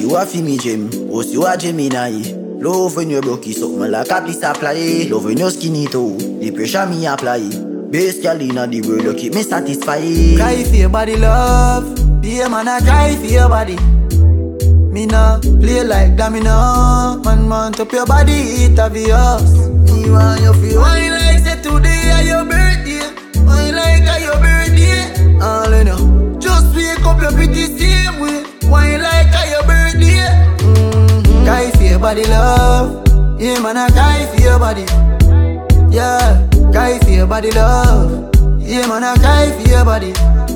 you a fi me gym, host you a Gemini. Love when you broke it, something like a piece apply. Love when you skinny too, the pressure me apply. Best girl inna the world, you keep me satisfied. Cry for your body, love. Be a man, I cry for your body. Me nah play like that, me nah. Man, want up your body, it obvious. Me want you feel wine like say today are your birthday. Wine like are your birthday. All you know, just wake up your pretty same way. Wine like are your birthday. Cry for your body, love. Yeah, man, I cry for your body. Yeah, cry for your body, love. Yeah, man, I cry for your body.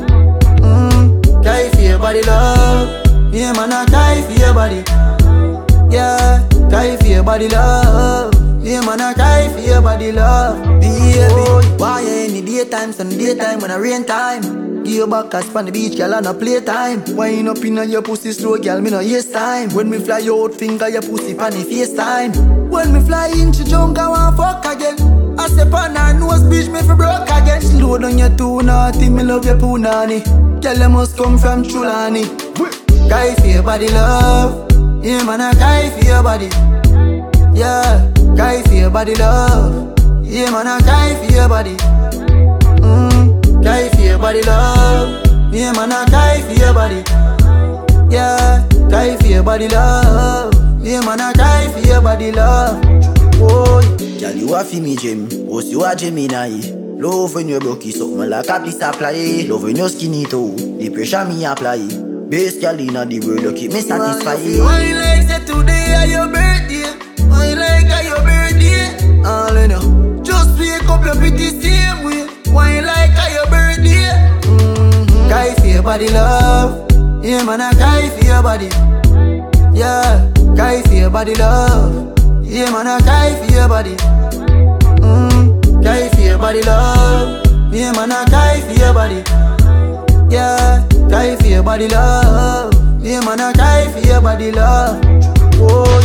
Cry for your body, love. Yeah, man, I cry for your body. Yeah, cry for your body, love. Yeah, man, I cry for your body, love. Baby, why you in the daytime, sun daytime, when I rain time? Give your back as on the beach, girl, and no playtime. Wine up in your pussy slow, girl, me no waste time. When me fly out, finger your pussy pan the FaceTime. When me fly into jungle, I want fuck again. I step on her nose, bitch, me fi broke again. Slow down your too naughty, me love your punani. Girl, you must come from Chulani. Cry for your body, love. Yeah, man, I cry for your body. Yeah, cry for your body, love. Yeah, man, I cry for your body. Cry for your body, love. Yeah, man, I cry for your body. Yeah, cry for your body, love. Yeah, man, I cry for your body, love. Oh, girl, you a fi me gym, host you a Gemini. Love when you broke it, something like a piece apply. Love when you skinny too, the pressure me apply. Best girl inna the world, you keep me satisfied. Wine like say today are your birthday. Wine like are your birthday. All you know, just wake up your pretty same way. Wine like are your birthday. Cry for your body, love. Yeah, man, I cry for your body. Yeah, cry for your body, love. Yeah, man, I cry for your body. Cry for your body, love. Yeah, man, I cry for your body. Yeah, cry for your body, love. Yeah, man, I cry for your body, love. Oh.